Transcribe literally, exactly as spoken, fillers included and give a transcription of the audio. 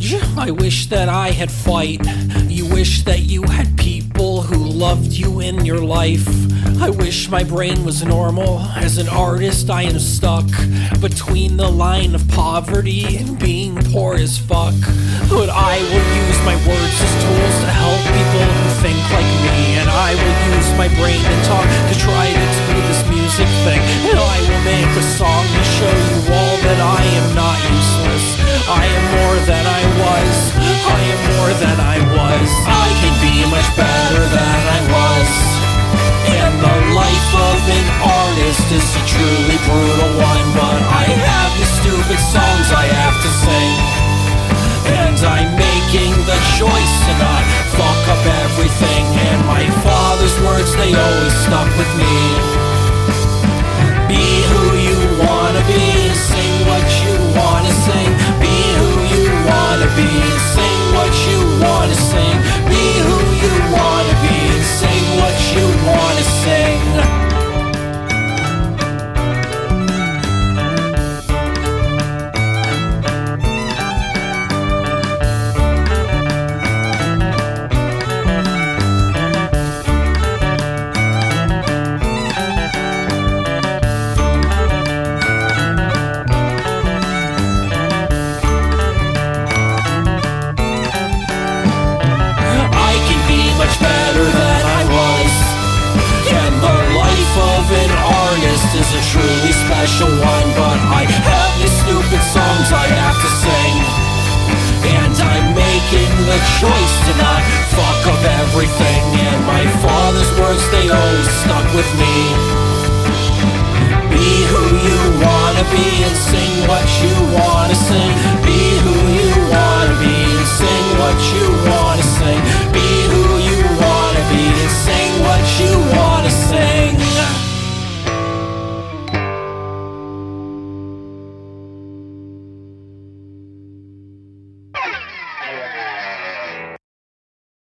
age. I wish that I had fight. You wish that you had people who loved you in your life. I wish my brain was normal. As an artist, I am stuck between the line of poverty and being poor as fuck. But I will use my words as tools to help people who think like me. And I will use my brain and talk to try to do this music thing. And I will make a song to show you all that I am not useless. I am more than I was. I am more than I was. I can be much better than I was. And the life of an artist is a truly brutal one. But I have these stupid songs I have to sing. And I'm making the choice to not fuck up everything. And my father's words, they always stuck with me. Be who you wanna be, sing what you wanna sing. Be who you wanna be, sing what you wanna sing. Be who you wanna be, sing what you wanna sing. Is a truly special one, but I have these stupid songs I have to sing. And I'm making the choice to not fuck up everything. And my father's words, they always stuck with me. Be who you wanna be and sing what you wanna sing.